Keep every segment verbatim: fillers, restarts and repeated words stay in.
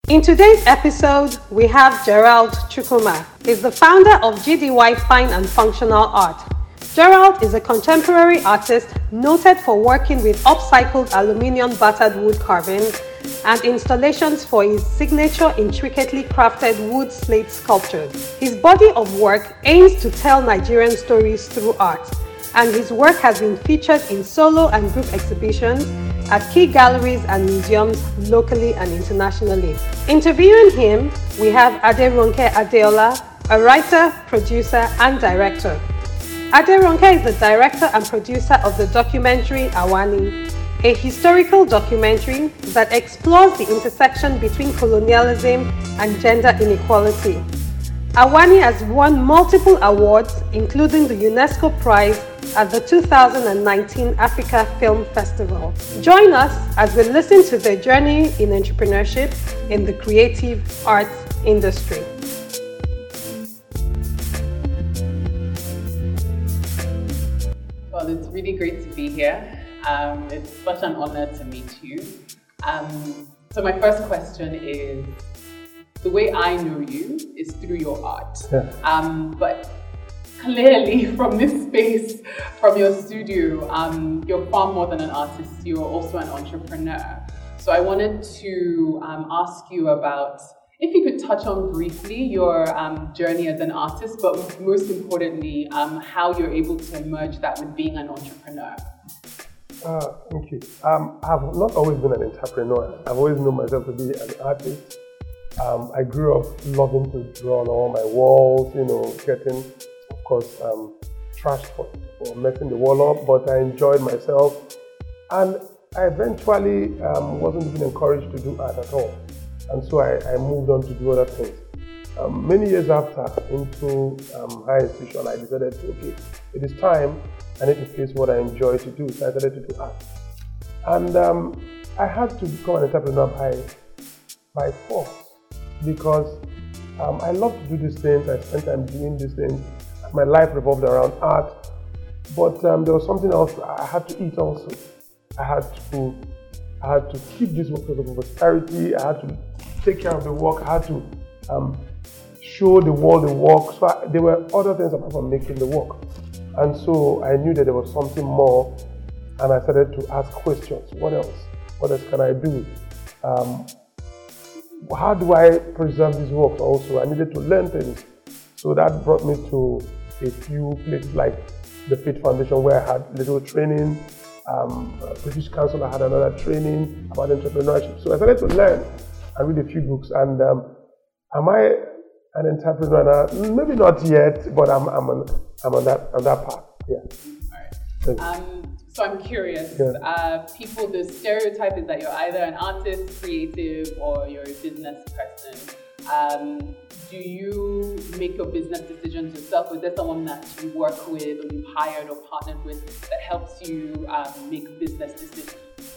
In today's episode, we have Gerald Chukwuma. He's the founder of G D Y Fine and Functional Art. Gerald is a contemporary artist noted for working with upcycled aluminium battered wood carvings and installations for his signature intricately crafted wood slate sculptures. His body of work aims to tell Nigerian stories through art, and his work has been featured in solo and group exhibitions at key galleries and museums locally and internationally. Interviewing him, we have Aderonke Adeola, a writer, producer, and director. Aderonke is the director and producer of the documentary Awani, a historical documentary that explores the intersection between colonialism and gender inequality. Awani has won multiple awards, including the UNESCO Prize at the two thousand nineteen Africa Film Festival. Join us as we listen to their journey in entrepreneurship in the creative arts industry. Well, it's really great to be here. Um, it's such an honor to meet you. Um, so my first question is, the way I know you is through your art. Yeah. Um, but clearly from this space, from your studio, um, you're far more than an artist, you're also an entrepreneur. So I wanted to um, ask you about, if you could touch on briefly your um, journey as an artist, but most importantly, um, how you're able to merge that with being an entrepreneur. Uh, thank you. Um, I've not always been an entrepreneur. I've always known myself to be an artist. Um, I grew up loving to draw on all my walls, you know, getting, of course, um, trashed for, for messing the wall up, but I enjoyed myself. And I eventually um, wasn't even encouraged to do art at all. And so I, I moved on to do other things. Um, many years after, into um, higher institution, I decided to, okay, it is time, I need to face what I enjoy to do. So I started to do art. And um, I had to become an entrepreneur by, by force, because um, I love to do these things. I spent time doing these things. My life revolved around art. But um, there was something else. I had to eat also. I had to, I had to keep this work of prosperity. I had to take care of the work. I had to um, show the world the work. So I, there were other things apart from making the work. And so I knew that there was something more, and I started to ask questions. What else? What else can I do? Um, how do I preserve these works also? I needed to learn things. So that brought me to a few places like the Fit Foundation, where I had little training. Um, British Council, I had another training about entrepreneurship. So I started to learn and read a few books. And um, am I an entrepreneur now? Maybe not yet, but I'm, I'm, on, I'm on, that, on that path. Yeah. All right. Um, so I'm curious. Yeah. Uh, people, the stereotype is that you're either an artist, creative, or you're a business person. Um, do you make your business decisions yourself? Is there someone that you work with, or you've hired or partnered with, that helps you um, make business decisions?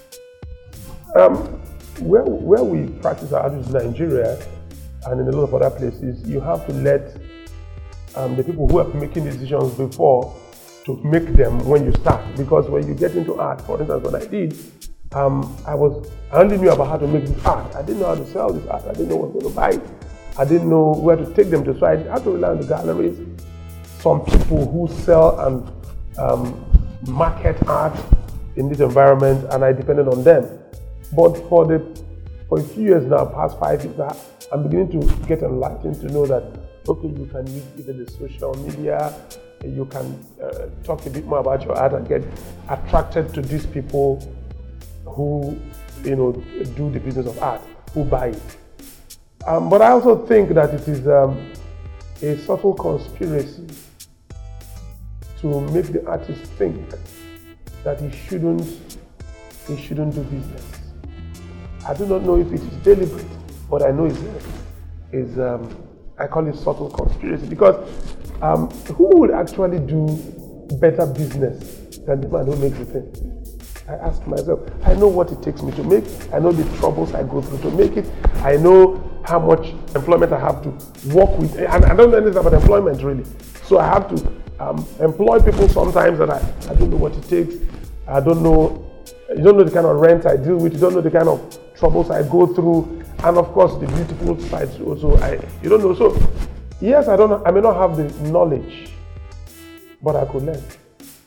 Um, where, where we practice our art in Nigeria and in a lot of other places, you have to let um, the people who have been making decisions before to make them when you start. Because when you get into art, for instance, what I did, um, I was I only knew about how to make this art. I didn't know how to sell this art. I didn't know what to buy it. I didn't know where to take them to. So I had to rely on the galleries, some people who sell and um, market art in this environment, and I depended on them. But for the for a few years now, past five years, I'm beginning to get enlightened to know that, okay, you can use even the social media, you can uh, talk a bit more about your art and get attracted to these people who, you know, do the business of art, who buy it. Um, but I also think that it is um, a subtle conspiracy to make the artist think that he shouldn't, he shouldn't do business. I do not know if it is deliberate, but I know it's, is um, I call it subtle conspiracy, because um, who would actually do better business than the man who makes the thing? I ask myself, I know what it takes me to make, I know the troubles I go through to make it, I know how much employment I have to work with, and I don't know anything about employment really. So I have to um, employ people sometimes that I, I don't know what it takes, I don't know, you don't know the kind of rent I deal with, you don't know the kind of troubles I go through, and of course the beautiful sides also. I you don't know. So yes, I don't. I may not have the knowledge, but I could learn.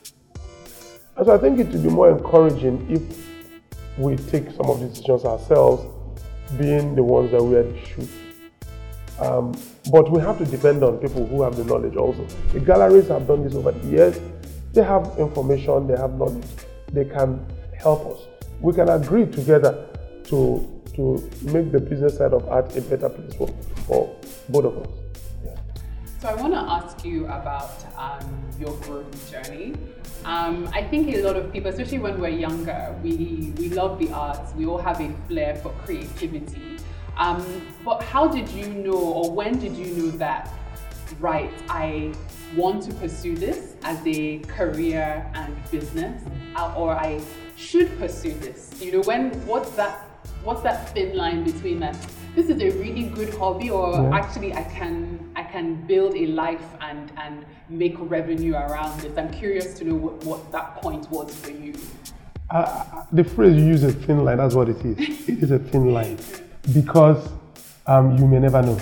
And so I think it would be more encouraging if we take some of the decisions ourselves, being the ones that wear the shoes. Um, but we have to depend on people who have the knowledge also. The galleries have done this over the years. They have information, they have knowledge. They can help us. We can agree together to, to make the business side of art a better place for, for both of us. Yeah. So I want to ask you about um, your growth journey. Um, I think a lot of people, especially when we're younger, we, we love the arts, we all have a flair for creativity. Um, but how did you know, or when did you know that, right, I want to pursue this as a career and business, or I should pursue this? You know, when, what's that, what's that thin line between that, this is a really good hobby, or yeah. actually I can, I can build a life and, and make revenue around it? I'm curious to know what, what that point was for you. Uh, the phrase you use, a thin line, that's what it is. It is a thin line. Because um, you may never know.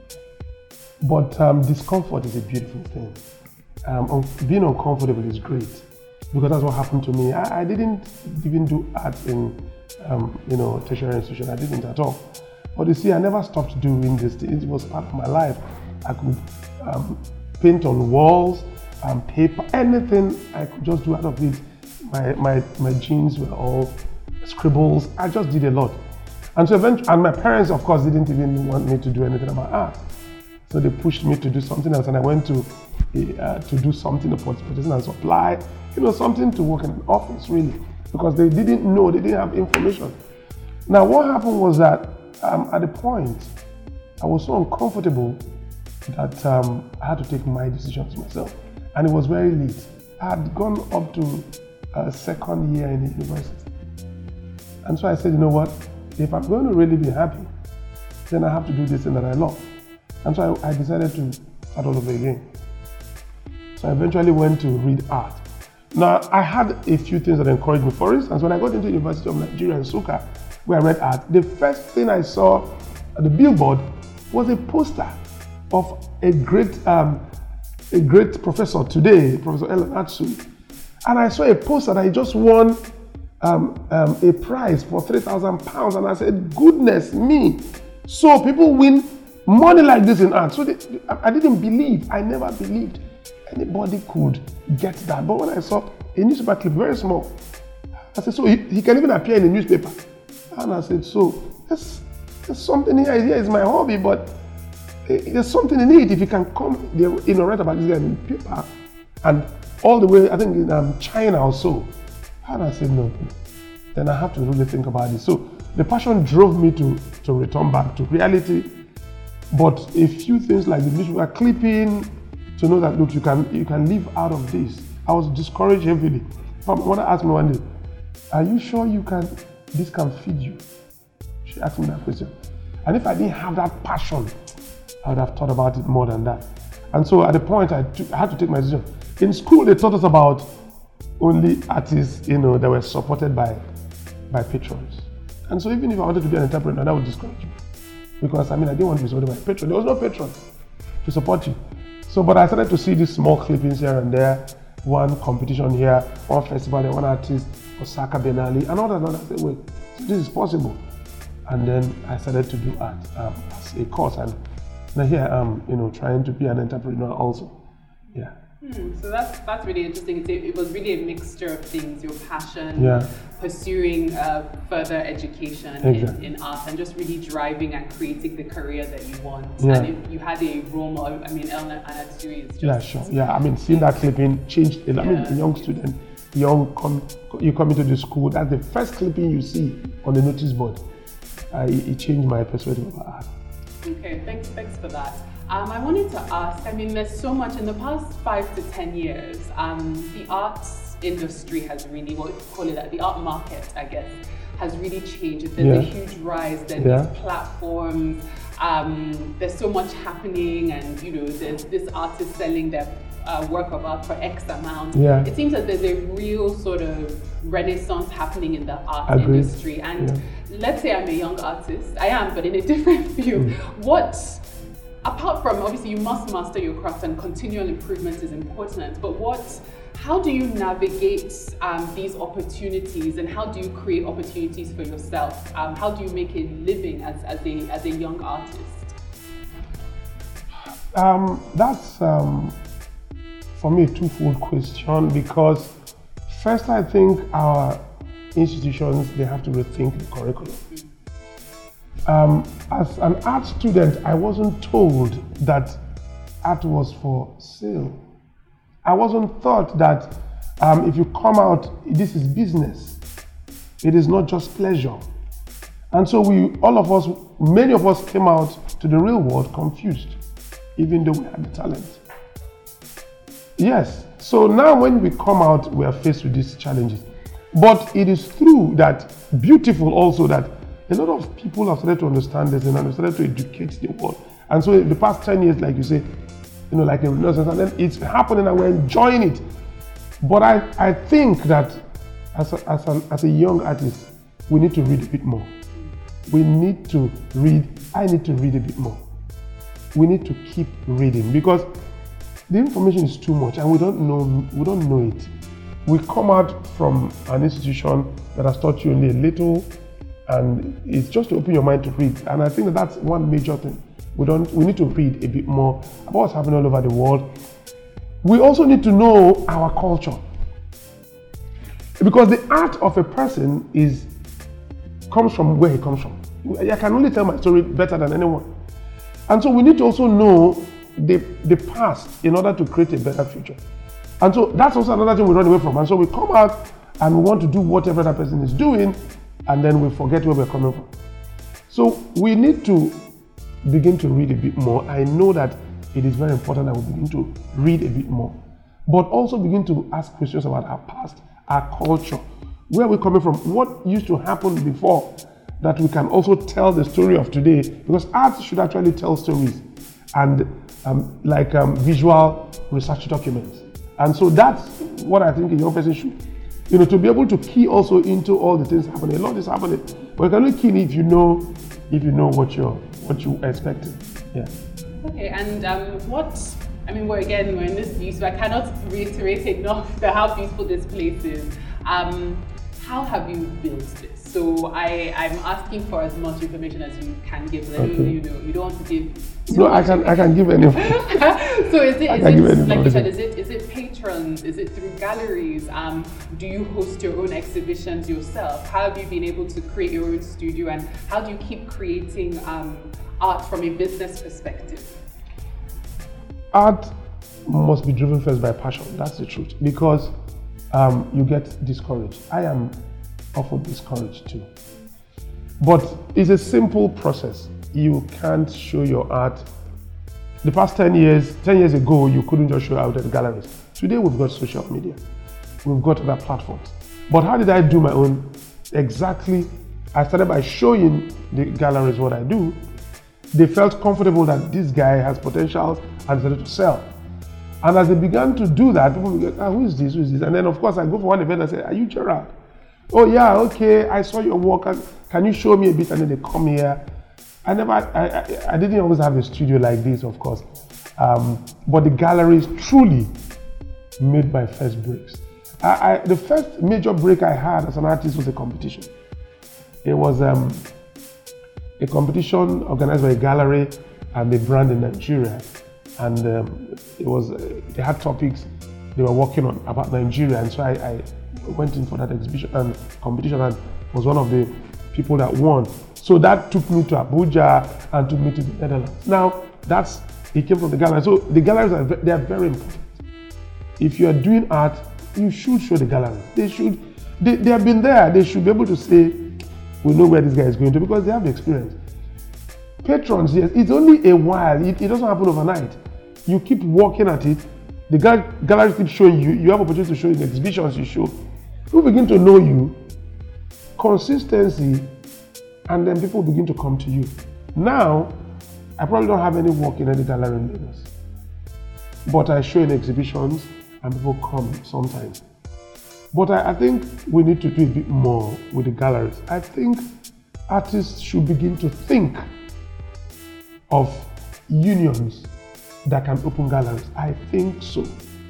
But um, discomfort is a beautiful thing. Um, un being uncomfortable is great, because that's what happened to me. I, I didn't even do art in um, you know, tertiary institution. I didn't at all. But you see, I never stopped doing this. It was part of my life. I could um, paint on walls, um, paper, anything I could just do out of it. My, my, my jeans were all scribbles. I just did a lot. And so eventually, and my parents, of course, didn't even want me to do anything about art. So they pushed me to do something else, and I went to uh, to do something about purchasing and supply, you know, something to work in an office, really, because they didn't know, they didn't have information. Now, what happened was that um, at the point, I was so uncomfortable that um, I had to take my decisions myself, and it was very late. I had gone up to a second year in the university, and so I said, you know what? If I'm going to really be happy, then I have to do this thing that I love. And so I, I decided to start all over again. So I eventually went to read art. Now, I had a few things that encouraged me. For instance, when I got into the University of Nigeria in Nsukka, where I read art, the first thing I saw at the billboard was a poster of a great, um, a great professor today, Professor Ellen Atsui. And I saw a poster that he just won Um, um, a prize for three thousand pounds, and I said, goodness me, so people win money like this in art. So they, I didn't believe, I never believed anybody could get that. But when I saw a newspaper clip, very small, I said, so he, he can even appear in a newspaper. And I said, so there's, there's something here, here is my hobby, but there's something in it. If you can come, you know, write about this guy in paper, and all the way, I think in um, China or so. And I said, no, then I have to really think about it. So the passion drove me to, to return back to reality. But a few things like the newspaper clipping, to know that, look, you can, you can live out of this. I was discouraged heavily. My mother asked me one day, are you sure you can, this can feed you? She asked me that question. And if I didn't have that passion, I would have thought about it more than that. And so at the point, I, took, I had to take my decision. In school, they taught us about only artists, you know, that were supported by, by patrons. And so even if I wanted to be an entrepreneur, that would discourage me. Because, I mean, I didn't want to be supported by a patron. There was no patron to support you. So, but I started to see these small clippings here and there, one competition here, one festival, one artist, Osaka Benali, and all that, and I said, wait, this is possible. And then I started to do art um, as a course. And now here I am, you know, trying to be an entrepreneur also. Yeah. Hmm, so that's that's really interesting. It, it was really a mixture of things: your passion, yeah. pursuing uh, further education exactly. in, in art, and just really driving and creating the career that you want. Yeah. And if you had a role model, I mean, Ellen Atsui is just yeah, sure. Yeah, I mean, seeing that clipping changed. Yeah. I mean, a young student, young com, you come into the school. That's the first clipping you see on the notice board. Uh, it, it changed my perspective of art. Okay, thanks, thanks for that. Um, I wanted to ask, I mean, there's so much in the past five to ten years, um, the arts industry has really, what we call it, that, the art market, I guess, has really changed. There's yeah. a huge rise, there's yeah. these platforms, um, there's so much happening, and, you know, there's this artist selling their uh, work of art for X amount. Yeah. It seems that there's a real sort of renaissance happening in the art Agreed. industry, and yeah. let's say I'm a young artist. I am, but in a different field. Mm. What, apart from, obviously you must master your craft and continual improvement is important, but what, how do you navigate um, these opportunities, and how do you create opportunities for yourself? Um, how do you make a living as, as, a, as a young artist? Um, that's, um, for me, a twofold question, because first I think our institutions, they have to rethink the curriculum. Um, as an art student, I wasn't told that art was for sale. I wasn't taught that um, if you come out, this is business. It is not just pleasure. And so we, all of us, many of us came out to the real world confused, even though we had the talent. Yes, so now when we come out, we are faced with these challenges. But it is true that, beautiful also, that a lot of people have started to understand this and have started to educate the world. And so in the past ten years, like you say, you know, like a renaissance, and then it's happening and we're enjoying it. But I, I think that as a, as, an, as a young artist, we need to read a bit more. We need to read, I need to read a bit more. We need to keep reading, because the information is too much and we don't know, we don't know it. We come out from an institution that has taught you only a little, and it's just to open your mind to read. And I think that that's one major thing. We don't. We need to read a bit more about what's happening all over the world. We also need to know our culture, because the art of a person is comes from where he comes from. I can only tell my story better than anyone, and so we need to also know the the past in order to create a better future. And so that's also another thing we run away from. And so we come out and we want to do whatever that person is doing, and then we forget where we're coming from. So we need to begin to read a bit more. I know that it is very important that we begin to read a bit more, but also begin to ask questions about our past, our culture, where we're coming from, what used to happen before, that we can also tell the story of today, because art should actually tell stories, and um, like um, visual research documents. And so that's what I think a young person should, you know, to be able to key also into all the things happening. A lot is happening, but you can only key in if you know, if you know what you're, what you expected. Yeah. Okay, and um, what? I mean, we're again we're in this view, so I cannot reiterate enough the how beautiful this place is. Um, how have you built this? So I, I'm asking for as much information as you can give. I know okay. you know you don't want to give. Too no, I can I can give any. So is it, is it like you said? Is it is it patrons? Is it through galleries? Um, do you host your own exhibitions yourself? How have you been able to create your own studio, and how do you keep creating um, art from a business perspective? Art must be driven first by passion. That's the truth, because um, you get discouraged. I am often discouraged too. But it's a simple process. You can't show your art. The past ten years, ten years ago, you couldn't just show out at the galleries. Today we've got social media. We've got other platforms. But how did I do my own? Exactly, I started by showing the galleries what I do. They felt comfortable that this guy has potential and decided to sell. And as they began to do that, people would go, ah, who is this, who is this? And then of course I go for one event and say, are you Gerald? Oh yeah, okay, I saw your work. Can you show me a bit? And then they come here. I never, I, I, I didn't always have a studio like this, of course. Um, but the galleries truly made my first breaks. I, I, the first major break I had as an artist was a competition. It was um, a competition organized by a gallery and a brand in Nigeria. And um, it was, uh, they had topics they were working on about Nigeria. And so I, I went in for that exhibition and competition and was one of the people that won. So that took me to Abuja and took me to the Netherlands. Now, that's, it came from the gallery. So the galleries, are, they are very important. If you are doing art, you should show the gallery. They should, they, they have been there. They should be able to say, we know where this guy is going to, because they have the experience. Patrons, yes, it's only a while. It, it doesn't happen overnight. You keep working at it. The gal galleries keep showing you. You have opportunity to show in exhibitions you show. People begin to know you. Consistency, and then people begin to come to you. Now, I probably don't have any work in any gallery in Lagos, but I show in exhibitions and people come sometimes. But I, I think we need to do a bit more with the galleries. I think artists should begin to think of unions that can open galleries. I think so.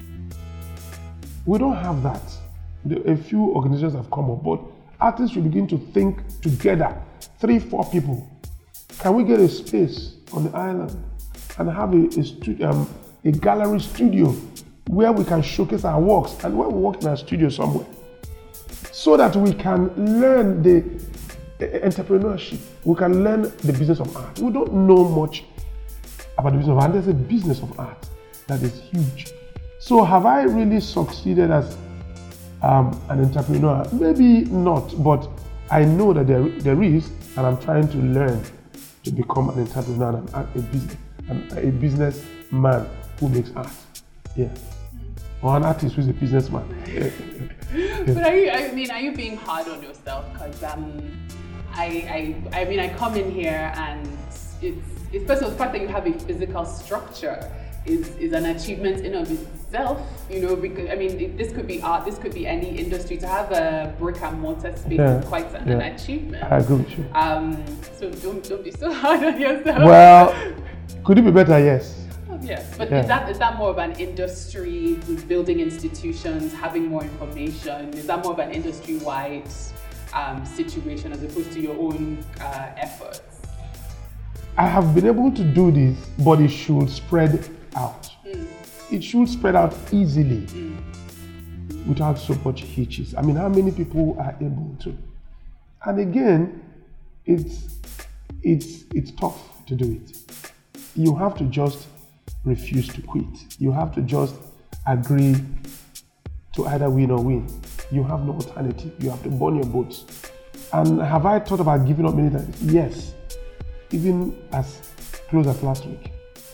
We don't have that. A few organizations have come up, but artists should begin to think together, three, four people. Can we get a space on the island and have a, a, stu- um, a gallery studio where we can showcase our works, and where we work in our studio somewhere, so that we can learn the entrepreneurship, we can learn the business of art. We don't know much about the business of art. There's a business of art that is huge. So have I really succeeded as um, an entrepreneur? Maybe not, but I know that there, there is, and I'm trying to learn to become an entrepreneur and a business, a businessman who makes art. Yeah. Or an artist who's a businessman. But are you, I mean, are you being hard on yourself? Because um, I, I, I mean, I come in here and it's, especially the fact that you have a physical structure is, is an achievement in of itself, you know, because, I mean, it, this could be art, this could be any industry. To have a brick and mortar space yeah, is quite an, yeah. an achievement. I agree with you. Um, so don't, don't be so hard on yourself. Well, could it be better? Yes. Yes, but yeah. is that is that more of an industry with building institutions, having more information? Is that more of an industry-wide um, situation as opposed to your own uh, efforts? I have been able to do this, but it should spread out. Mm. It should spread out easily mm. without so much hitches. I mean, how many people are able to? And again, it's it's it's tough to do it. You have to just refuse to quit. You have to just agree to either win or win. You have no alternative. You have to burn your boats. And have I thought about giving up many times? Yes. Even as close as last week.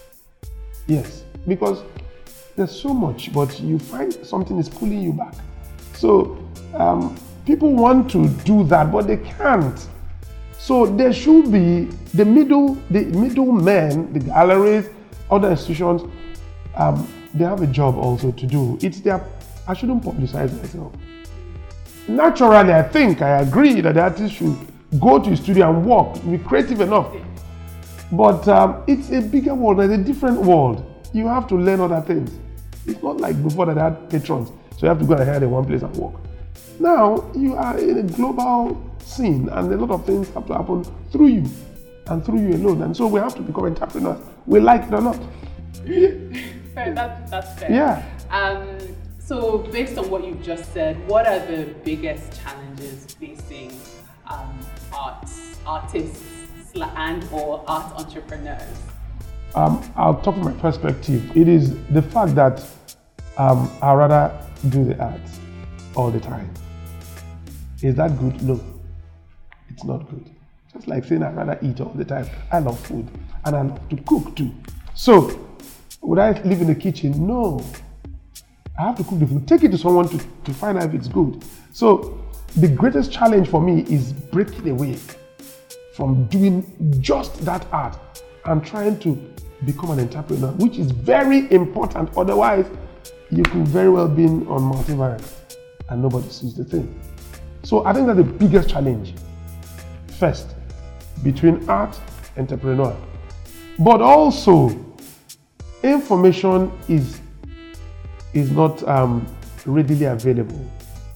Yes. Because there's so much, but you find something is pulling you back. So um, people want to do that, but they can't. So there should be the middle, the middle men, the galleries, other institutions, um, they have a job also to do. It's their, I shouldn't publicize myself. Naturally, I think, I agree that the artist should go to a studio and work, be creative enough. But um, it's a bigger world, it's a different world. You have to learn other things. It's not like before that they had patrons, so you have to go and hire in one place and work. Now, you are in a global scene and a lot of things have to happen through you and through you alone. And so we have to become entrepreneurs. We like it or not. Fair, that's, that's fair. Yeah. Um, so based on what you've just said, what are the biggest challenges facing um, arts, artists and or art entrepreneurs? Um, I'll talk from my perspective. It is the fact that um, I'd rather do the art all the time. Is that good? No, it's not good. Just like saying I'd rather eat all the time. I love food and I love to cook too. So, would I live in the kitchen? No. I have to cook the food. Take it to someone to, to find out if it's good. So, the greatest challenge for me is breaking away from doing just that art and trying to become an entrepreneur, which is very important. Otherwise, you could very well be on multivirus and nobody sees the thing. So, I think that's the biggest challenge. First, between art and entrepreneur. But also, information is, is not um, readily available.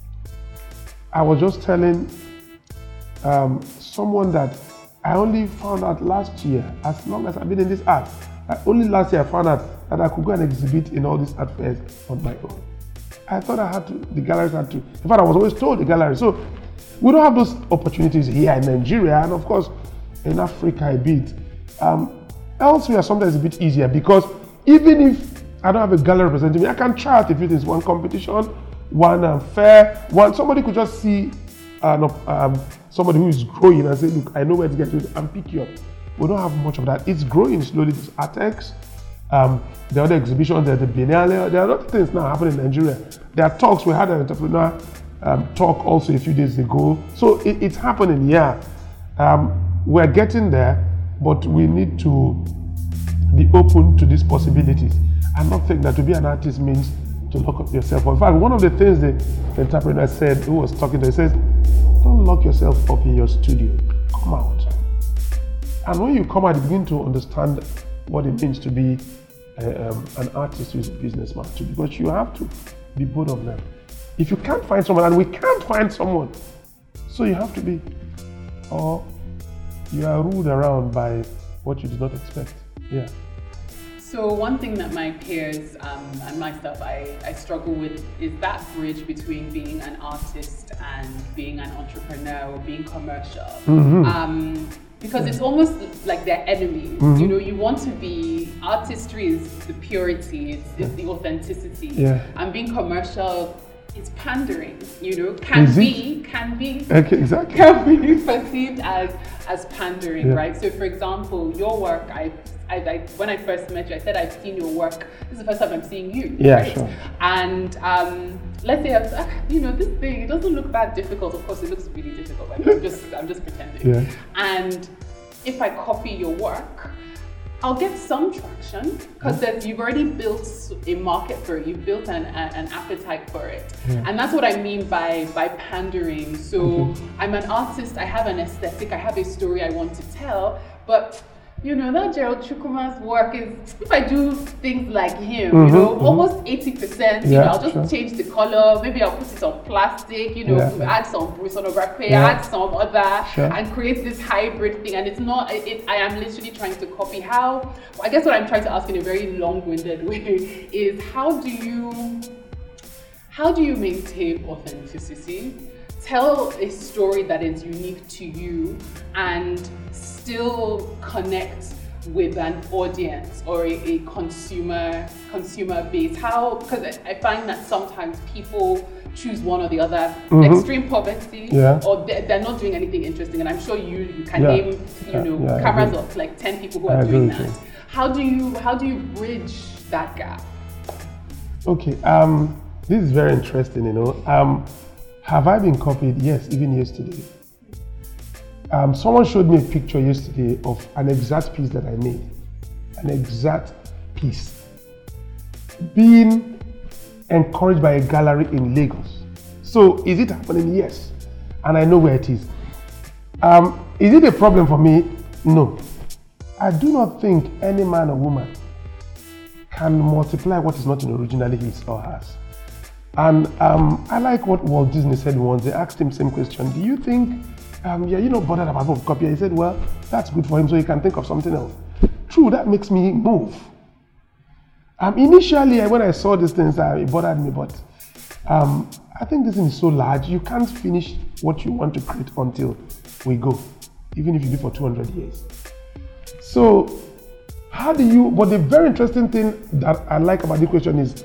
I was just telling um, someone that I only found out last year, as long as I've been in this art, I only last year I found out that I could go and exhibit in all these art fairs on my own. I thought I had to, the galleries had to. In fact, I was always told the gallery. So we don't have those opportunities here in Nigeria, and of course, in Africa a bit. Um, elsewhere, sometimes it's a bit easier because even if I don't have a gallery representing me, I can try out if it is one competition, one um, fair, one somebody could just see uh, um, somebody who is growing and say, look, I know where to get to and pick you up. We don't have much of that. It's growing slowly. There's Artex, um, there are other exhibitions, there's the Biennale, there are other things now happening in Nigeria. There are talks. We had an entrepreneur um, talk also a few days ago. So it, it's happening, yeah. Um, we're getting there, but we need to be open to these possibilities. I'm not thinking that to be an artist means to lock up yourself. In fact, one of the things the, the entrepreneur said, who was talking to, he says, don't lock yourself up in your studio. come out. And when you come out, you begin to understand what it means to be uh, um, an artist who is a businessman too, because you have to be both of them. If you can't find someone, and we can't find someone, so you have to be, or you are ruled around by what you did not expect. Yeah. So one thing that my peers um, and myself I, I struggle with is that bridge between being an artist and being an entrepreneur or being commercial. Mm-hmm. Um, because it's almost like they're enemies. Mm-hmm. You know, you want to be, artistry is the purity, it's, it's the authenticity. Yeah. And being commercial, it's pandering, you know, can be, can be, okay, exactly. can be perceived as, as pandering, yeah. right? So for example, your work, I I, I, when I first met you, I said I've seen your work. This is the first time I'm seeing you. Yeah, right? sure. And um, let's say, I've, you know, this thing, it doesn't look that difficult. Of course, it looks really difficult, but I'm just, I'm just pretending. Yeah. And if I copy your work, I'll get some traction because mm-hmm. you've already built a market for it. You've built an, a, an appetite for it. Yeah. And that's what I mean by, by pandering. So mm-hmm. I'm an artist, I have an aesthetic, I have a story I want to tell, but you know, that Gerald Chukwuma's work is, if I do things like him, mm-hmm, you know, mm-hmm. almost eighty percent, you yeah, know, I'll just sure. change the color, maybe I'll put it on plastic, you know, yeah. add some sonography, yeah. add some other, sure. and create this hybrid thing. And it's not, it, I am literally trying to copy how, I guess what I'm trying to ask in a very long-winded way is how do you, how do you maintain authenticity? Tell a story that is unique to you and still connect with an audience or a, a consumer consumer base. How? Because I find that sometimes people choose one or the other. Mm-hmm. Extreme poverty, yeah. or they're, they're not doing anything interesting. And I'm sure you, you can yeah. name you know yeah, cameras of like ten people who are I doing that. How do you how do you bridge that gap? Okay, um, this is very interesting. You know. Um, Have I been copied? Yes, even yesterday. Um, someone showed me a picture yesterday of an exact piece that I made. An exact piece. Being encouraged by a gallery in Lagos. So, is it happening? Yes. And I know where it is. Um, is it a problem for me? No. I do not think any man or woman can multiply what is not originally his or hers. And um, I like what Walt Disney said once. They asked him the same question. Do you think, um, yeah, you know, bothered about copy? He said, well, that's good for him so he can think of something else. True, that makes me move. Um, initially, when I saw these things, uh, it bothered me, but um, I think this thing is so large, you can't finish what you want to create until we go, even if you do for two hundred years. So, how do you, but the very interesting thing that I like about the question is,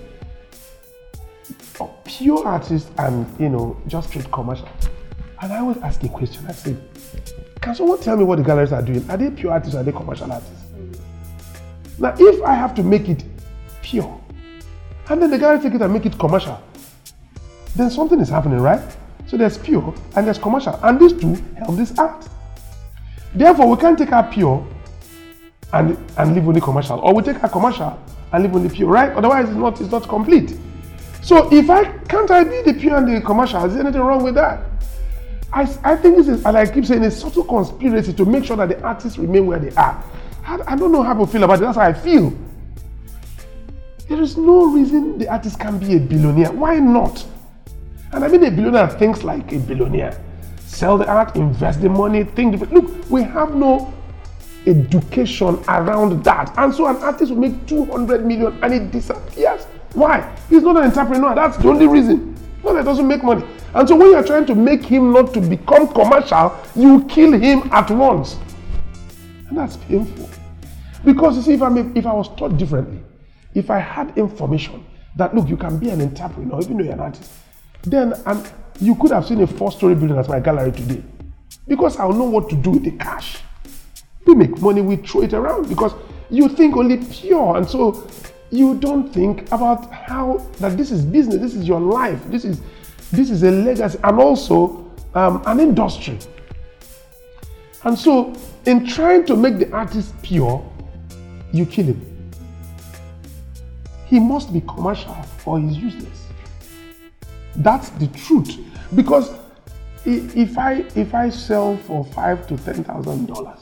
pure artists and, you know, just straight commercial. And I always ask a question, I say, can someone tell me what the galleries are doing? Are they pure artists or are they commercial artists? Mm-hmm. Now, if I have to make it pure, and then the gallery take it and make it commercial, then something is happening, right? So there's pure and there's commercial, and these two help this art. Therefore, we can't take our pure and, and leave only commercial, or we take our commercial and leave only pure, right? Otherwise, it's not, it's not complete. So if I, can't I be the pure and the commercial? Is there anything wrong with that? I, I think this is, and I keep saying, a subtle conspiracy to make sure that the artists remain where they are. I, I don't know how to feel about it, that's how I feel. There is no reason the artist can be a billionaire. Why not? And I mean a billionaire thinks like a billionaire. Sell the art, invest the money, think different. Look, we have no education around that. And so an artist will make two hundred million and it disappears. Why? He's not an entrepreneur. That's the only reason. No, that doesn't make money. And so when you're trying to make him not to become commercial, you kill him at once. And that's painful. Because you see, if, I'm a, if I was taught differently, if I had information that, look, you can be an entrepreneur, even though you're an artist, then um, you could have seen a four-story building at my gallery today. Because I'll know what to do with the cash. We make money, we throw it around because you think only pure. And so you don't think about how that this is business, this is your life, this is this is a legacy, and also um, an industry. And so, in trying to make the artist pure, you kill him. He must be commercial or he's useless. That's the truth. Because if I if I sell for five to ten thousand dollars,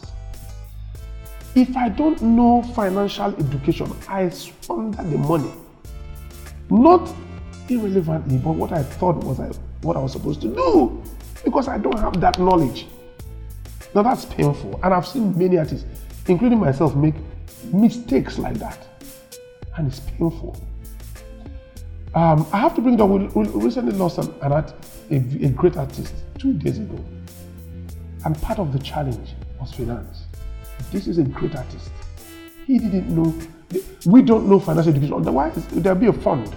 if I don't know financial education, I squander the money. Not irrelevantly, but what I thought was I, what I was supposed to do, because I don't have that knowledge. Now that's painful, and I've seen many artists, including myself, make mistakes like that, and it's painful. Um, I have to bring it up. We, we recently lost an, an art, a, a great artist two days ago, and part of the challenge was finance. This is a great artist. He didn't know. We don't know financial education. Otherwise, there'll be a fund.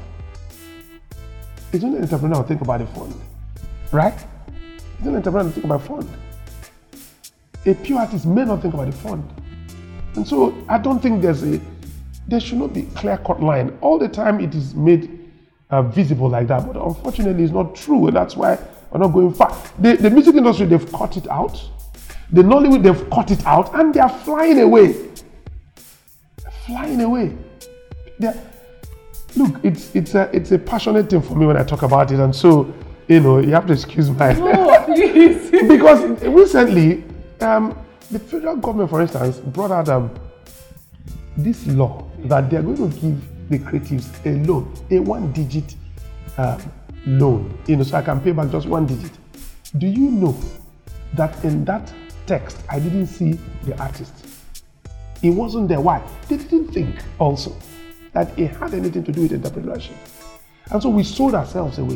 It's only an entrepreneur who think about a fund, right? It's only an entrepreneur who think about a fund. A pure artist may not think about a fund. And so I don't think there's a, there should not be clear-cut line. All the time it is made uh, visible like that, but unfortunately it's not true, and that's why we're not going far. The, the music industry, they've cut it out. The Nollywood, they've cut it out, and they're flying away. They're flying away. They're, look, it's it's a it's a passionate thing for me when I talk about it, and so you know you have to excuse my. No, please. Because recently, um, the federal government, for instance, brought out um, this law that they're going to give the creatives a loan, a one-digit um, loan, you know, so I can pay back just one digit. Do you know that in that text, I didn't see the artist? It wasn't there. Why? They didn't think also that it had anything to do with entrepreneurship. And so we sold ourselves away.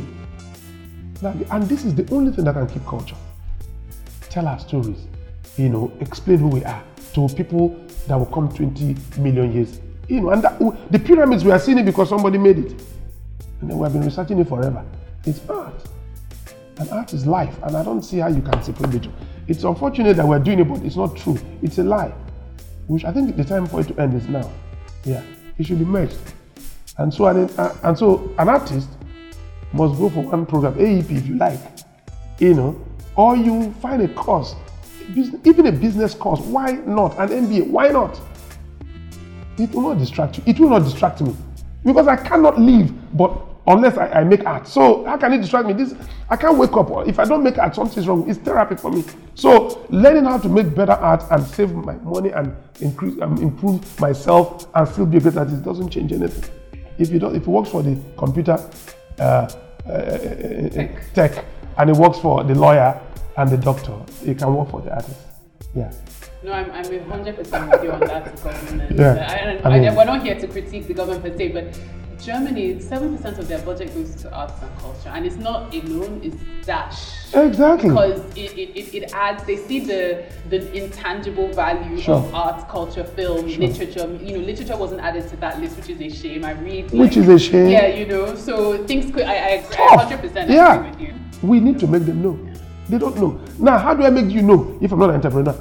And this is the only thing that can keep culture. Tell our stories, you know, explain who we are to people that will come twenty million years. You know, and that, the pyramids, we are seeing it because somebody made it. And then we have been researching it forever. It's art. And art is life. And I don't see how you can separate the two. It's unfortunate that we're doing it, but it's not true. It's a lie. Which I think the time for it to end is now. Yeah. It should be merged. And so an, uh, and so an artist must go for one program, A E P if you like, you know, or you find a course, even a business course. Why not? An M B A, why not? It will not distract you. It will not distract me because I cannot live, but unless I, I make art. So how can it distract me? This I can't wake up. If I don't make art, something's wrong. It's therapy for me. So learning how to make better art and save my money and increase, um, improve myself and still be a great artist doesn't change anything. If you don't, if it works for the computer uh, uh, tech. tech and it works for the lawyer and the doctor, it can work for the artist. Yeah. No, I'm I'm one hundred percent with you on that, government. Yeah. I, I, I mean, we're not here to critique the government per se, but Germany, seven percent of their budget goes to arts and culture, and it's not alone, it's dash. Exactly. Because it, it, it adds, they see the the intangible value sure. of arts, culture, film, sure. literature. You know, literature wasn't added to that list, which is a shame. I read. Which like, is a shame. Yeah, you know, so things could, I, I agree, Tough. I one hundred percent yeah. agree with you. We need to make them know. They don't know. Now, how do I make you know if I'm not an entrepreneur?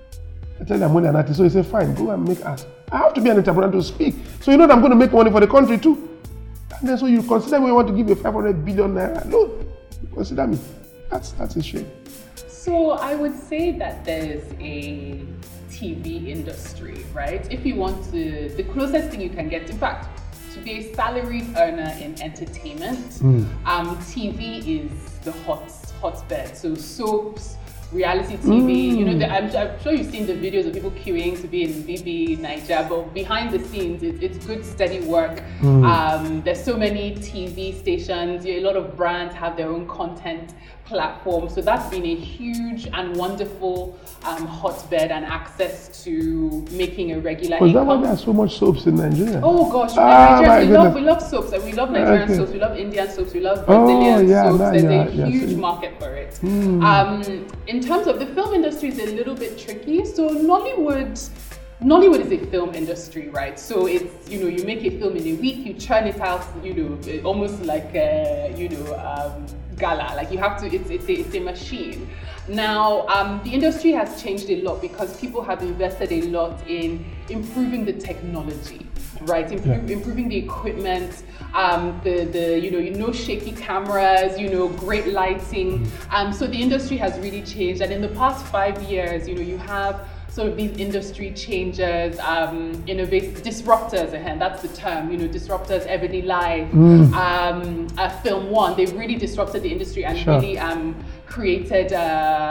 I tell you I'm only an artist, so you say, fine, go and make art. I have to be an entrepreneur to speak. So you know that I'm going to make money for the country too. And then so you consider me want to give you five hundred billion naira. No, consider me. That's that's a shame. So I would say that there's a T V industry, right? If you want to, the closest thing you can get, in fact, to be a salaried earner in entertainment, mm. um, T V is the hot hotbed. So soaps, reality T V, mm. you know, the, I'm, I'm sure you've seen the videos of people queuing to be in B B, Nigeria, but behind the scenes, it, it's good, steady work. Mm. Um, there's so many T V stations, a lot of brands have their own content platform. So that's been a huge and wonderful um, hotbed and access to making a regular Was income. that why there's so much soaps in Nigeria? Oh gosh, ah, Nigerians, we goodness. love, we love soaps, and we love Nigerian okay. soaps, we love Indian soaps, we love Brazilian oh, yeah, soaps. nah, There's yeah, a yeah, huge see. market for it. Mm. Um, in terms of the film industry, is a little bit tricky. So Nollywood, Nollywood is a film industry, right? So it's, you know, you make a film in a week, you churn it out, you know, almost like a, you know, um, gala. Like you have to, it's it's a, it's a machine. Now, um, the industry has changed a lot because people have invested a lot in improving the technology, right? Improve, yeah. Improving the equipment, um, the the you know you know shaky cameras, you know great lighting. Um, so the industry has really changed, and in the past five years, you know you have sort of these industry changers, um, innovate, disruptors, and that's the term, you know, disruptors, Ebony Live, mm. um, uh, Film One, they really disrupted the industry and sure. really um, created, uh,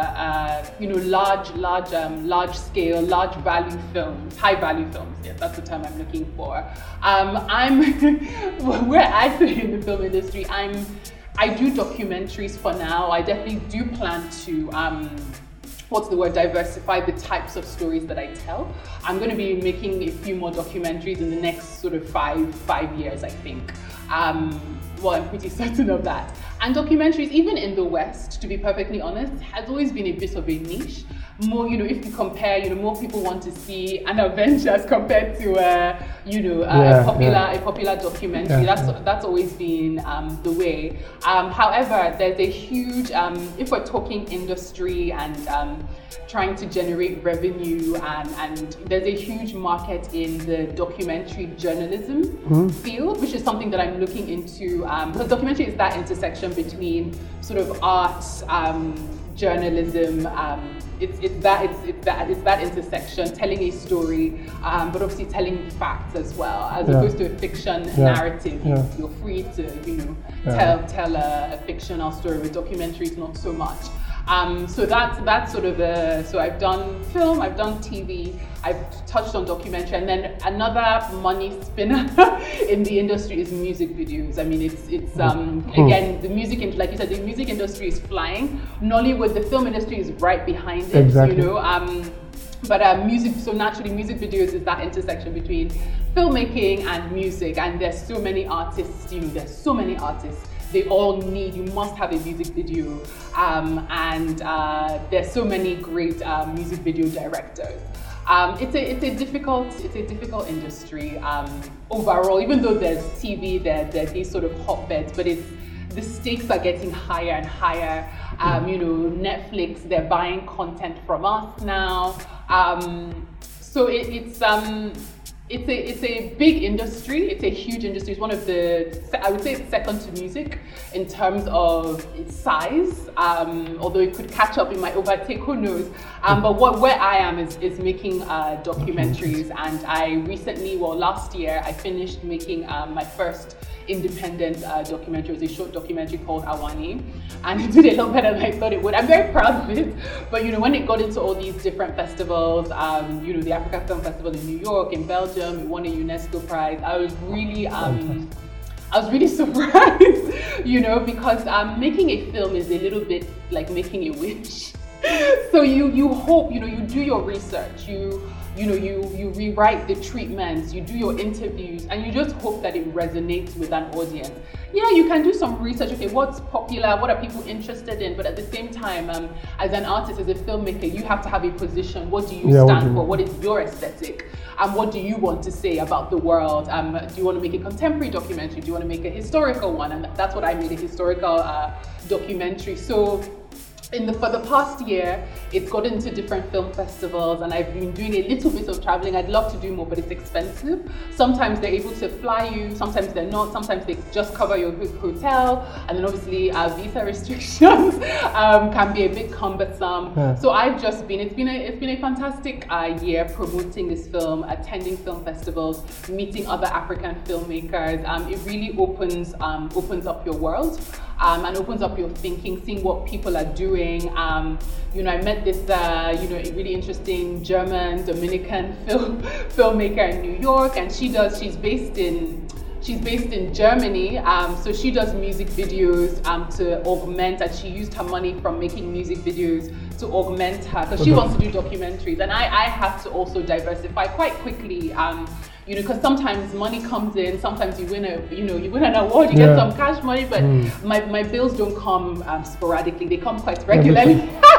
uh, you know, large, large, um, large scale, large value films, high value films. Yes, that's the term I'm looking for. Um, I'm, where I fit in the film industry, I'm, I do documentaries for now. I definitely do plan to, um, what's the word, diversify the types of stories that I tell. I'm going to be making a few more documentaries in the next sort of five, five years, I think. Um, well, I'm pretty certain of that. And documentaries, even in the West, to be perfectly honest, has always been a bit of a niche. More, you know, if you compare, you know, more people want to see an Avengers compared to, uh, you know, uh, yeah, a popular, yeah. a popular documentary. Yeah, that's yeah. that's always been um, the way. Um, however, there's a huge, um, if we're talking industry and um, trying to generate revenue, and, and there's a huge market in the documentary journalism mm-hmm. field, which is something that I'm looking into, um, because documentary is that intersection between sort of art, um, journalism. Um, It's, it's that it's, it's that it's that intersection, telling a story, um, but obviously telling facts as well, as yeah. opposed to a fiction yeah. narrative. Yeah. You're free to, you know, yeah. tell tell a, a fictional story. With documentaries, not so much. Um, so that's that's sort of a. So I've done film, I've done T V, I've touched on documentary, and then another money spinner in the industry is music videos. I mean, it's it's um, again the music, like you said, the music industry is flying. Nollywood, the film industry is right behind it. Exactly. You know, um, but uh, music. So naturally, music videos is that intersection between filmmaking and music, and there's so many artists. You know, there's so many artists. They all need, you must have a music video, um, and uh, there's so many great uh, music video directors. Um, it's a it's a difficult it's a difficult industry um, overall. Even though there's T V, there there are these sort of hotbeds, but it's the stakes are getting higher and higher. Um, you know, Netflix, they're buying content from us now. Um, so it, it's um. It's a it's a big industry. It's a huge industry. It's one of the, I would say it's second to music in terms of its size. Um, although it could catch up, it might overtake. Who knows? Um, but what where I am is is making uh, documentaries, and I recently, well, last year, I finished making um, my first independent uh, documentary. It was a short documentary called Awani, and it did a lot better than I thought it would. I'm very proud of it. But you know, when it got into all these different festivals, um, you know, the Africa Film Festival in New York, in Belgium, it won a UNESCO prize. I was really, um, I was really surprised, you know, because um, making a film is a little bit like making a wish. So you you hope, you know, you do your research, you. You know, you, you rewrite the treatments, you do your interviews, and you just hope that it resonates with an audience. Yeah, you can do some research. Okay, what's popular? What are people interested in? But at the same time, um, as an artist, as a filmmaker, you have to have a position. What do you yeah, stand for? What is your aesthetic? And what do you want to say about the world? Um, do you want to make a contemporary documentary? Do you want to make a historical one? And that's what I made, a historical uh, documentary. So. In the, for the past year, it's gotten into different film festivals, and I've been doing a little bit of traveling. I'd love to do more, but it's expensive. Sometimes they're able to fly you, sometimes they're not. Sometimes they just cover your hotel, and then obviously uh, visa restrictions um, can be a bit cumbersome. Yeah. So I've just been, it's been a, it's been a fantastic uh, year promoting this film, attending film festivals, meeting other African filmmakers. Um, it really opens, um, opens up your world. Um, and opens up your thinking, seeing what people are doing. Um, you know, I met this, uh, you know, a really interesting German Dominican film filmmaker in New York, and she does. She's based in, she's based in Germany. Um, so she does music videos um, to augment, and she used her money from making music videos to augment her, because she wants to do documentaries, and I, I have to also diversify quite quickly. Um, You know, because sometimes money comes in, sometimes you win a, you know, you win an award, you yeah. get some cash money, but mm. my, my bills don't come um, sporadically, they come quite regularly.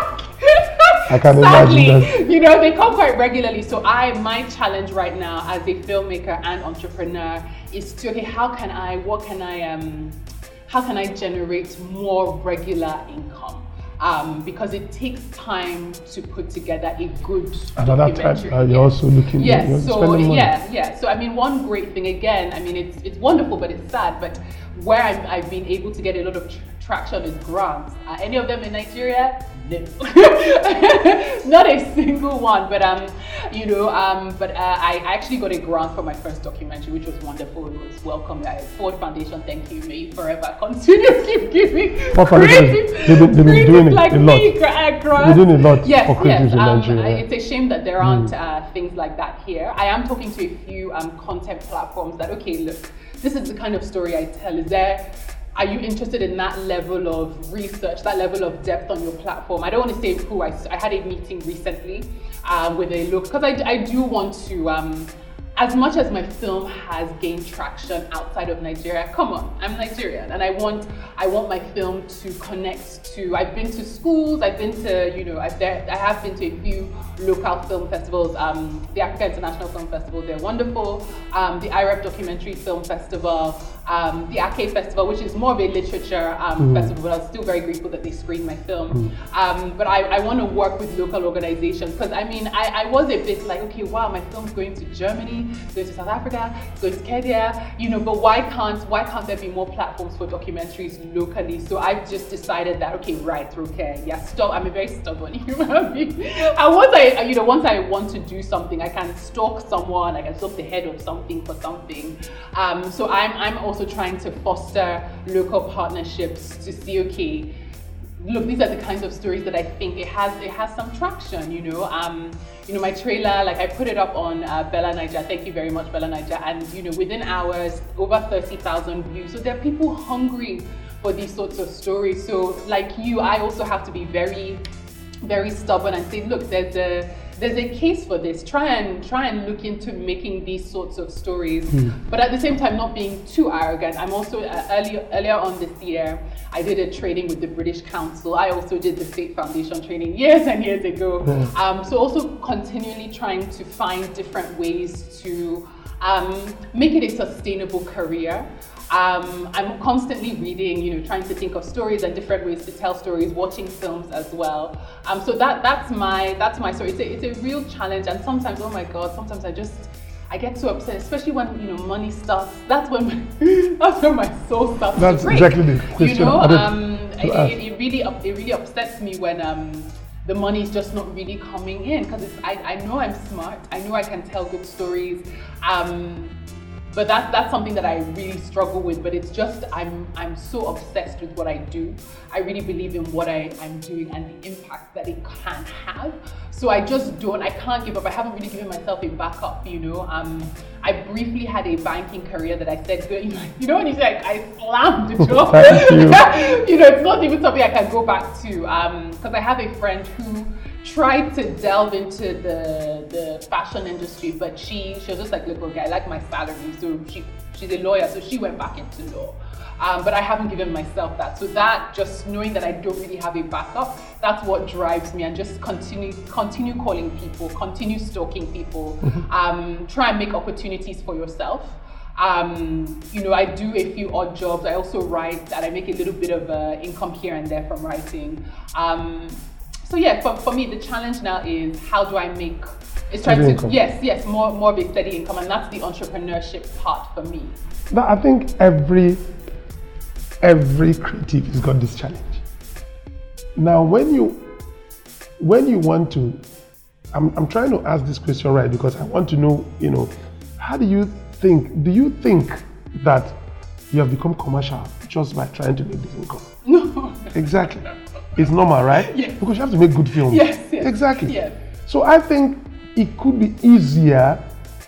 I can Sadly, imagine that. You know, they come quite regularly. So I, my challenge right now as a filmmaker and entrepreneur is to, okay, how can I, what can I, um, how can I generate more regular income? Um, because it takes time to put together a good Another documentary. Time, uh, you're yeah. also looking. Yes, you're so yeah, yeah. So I mean, one great thing again. I mean, it's it's wonderful, but it's sad. But where I'm, I've been able to get a lot of tr traction is grants. Are any of them in Nigeria? no, not a single one. But um, you know, um, but uh, I actually got a grant for my first documentary, which was wonderful. It was welcome. I Ford Foundation, thank you. May you forever continue keep giving Ford Foundation, they've been, they've been doing it like a lot. Me, gra- They're doing a lot yes, for creatives yes. in Um, Nigeria. It's a shame that there aren't mm. uh, things like that here. I am talking to a few um, content platforms that, okay, look, this is the kind of story I tell. Is there, are you interested in that level of research, that level of depth on your platform? I don't want to say who. I, I had a meeting recently um, with a look, because I, I do want to, um, as much as my film has gained traction outside of Nigeria, come on, I'm Nigerian, and I want I want my film to connect to, I've been to schools, I've been to, you know, I've there, I have been to a few local film festivals, um, the Africa International Film Festival, they're wonderful, um, the I R E P Documentary Film Festival, um, the Ake Festival, which is more of a literature um, mm. festival, but I was still very grateful that they screened my film. Mm. Um, but I, I want to work with local organizations, because I mean, I, I was a bit like, okay, wow, my film's going to Germany, it's going to South Africa, it's going to Kenya, you know, but why can't why can't there be more platforms for documentaries locally? So I've just decided that, okay, right, okay, yeah, stop. I'm a very stubborn human being. And once I, you know, once I want to do something, I can stalk someone, I can stalk the head of something for something. Um, so I'm I'm also trying to foster local partnerships to see, okay, look, these are the kinds of stories that I think it has it has some traction, you know. Um, you know, my trailer, like I put it up on uh, Bella Niger, thank you very much, Bella Niger, and you know, within hours, over thirty thousand views. So there are people hungry for these sorts of stories. So like you, I also have to be very, very stubborn and say, look, there's a there's a case for this. Try and try and look into making these sorts of stories, mm. but at the same time not being too arrogant. I'm also uh, earlier earlier on this year, I did a training with the British Council. I also did the State Foundation training years and years ago. Mm. Um, so also continually trying to find different ways to um, make it a sustainable career. Um, I'm constantly reading, you know, trying to think of stories and different ways to tell stories, watching films as well. Um, so that that's my that's my story. It's a, it's a real challenge, and sometimes, oh my God, sometimes I just I get so upset, especially when, you know, money starts. That's when my, that's when my soul starts that's to break. That's exactly the question. You know, um, it, it, it really it really upsets me when um, the money is just not really coming in, because I I know I'm smart. I know I can tell good stories. Um, But that's that's something that I really struggle with. But it's just I'm I'm so obsessed with what I do. I really believe in what I, I'm doing and the impact that it can have. So I just don't. I can't give up. I haven't really given myself a backup. You know, um, I briefly had a banking career that I said, you know, you know when you say like, I slammed the job. Thank you. You know, it's not even something I can go back to. Um, because I have a friend who tried to delve into the the fashion industry, but she she was just like, look, okay, I like my salary, so she she's a lawyer, so she went back into law. Um, but I haven't given myself that. So that, just knowing that I don't really have a backup, that's what drives me, and just continue continue calling people, continue stalking people, um, try and make opportunities for yourself. Um, you know, I do a few odd jobs. I also write, and I make a little bit of uh, income here and there from writing. Um, So yeah, for, for me, the challenge now is how do I make, it's trying to, income. yes, yes, more, more of a steady income, and that's the entrepreneurship part for me. But I think every, every creative has got this challenge. Now, when you, when you want to, I'm, I'm trying to ask this question right, because I want to know, you know, how do you think, do you think that you have become commercial just by trying to make this income? No. Exactly. It's normal, right? Yes. Because you have to make good films. Yes, yes. Exactly. Yes. So I think it could be easier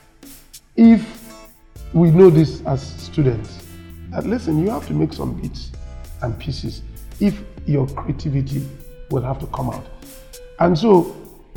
if we know this as students, that listen, you have to make some bits and pieces if your creativity will have to come out. And so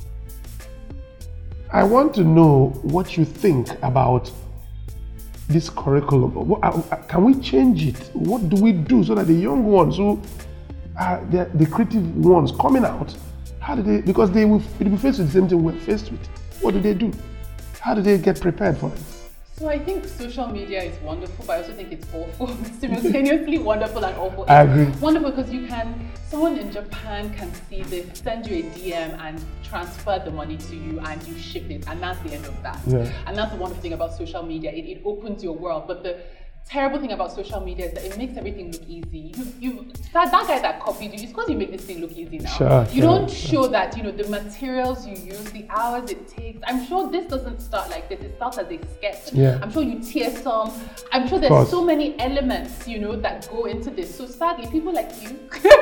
I want to know what you think about this curriculum. Can we change it? What do we do so that the young ones who are the, the creative ones coming out, how do they, because they will be faced with the same thing we're faced with. What do they do? How do they get prepared for it? So I think social media is wonderful, but I also think it's awful. Simultaneously wonderful and awful. I agree. It's wonderful because you can, someone in Japan can see this, send you a D M and transfer the money to you, and you ship it, and that's the end of that. Yeah. And that's the wonderful thing about social media. It, it opens your world. But the terrible thing about social media is that it makes everything look easy. You, you that, that guy that copied you, it's because you make this thing look easy now. Sure, you sure, don't sure. show that, you know, the materials you use, the hours it takes. I'm sure this doesn't start like this. It starts as a sketch. Yeah. I'm sure you tear some. I'm sure Of there's course. so many elements, you know, that go into this. So sadly, people like you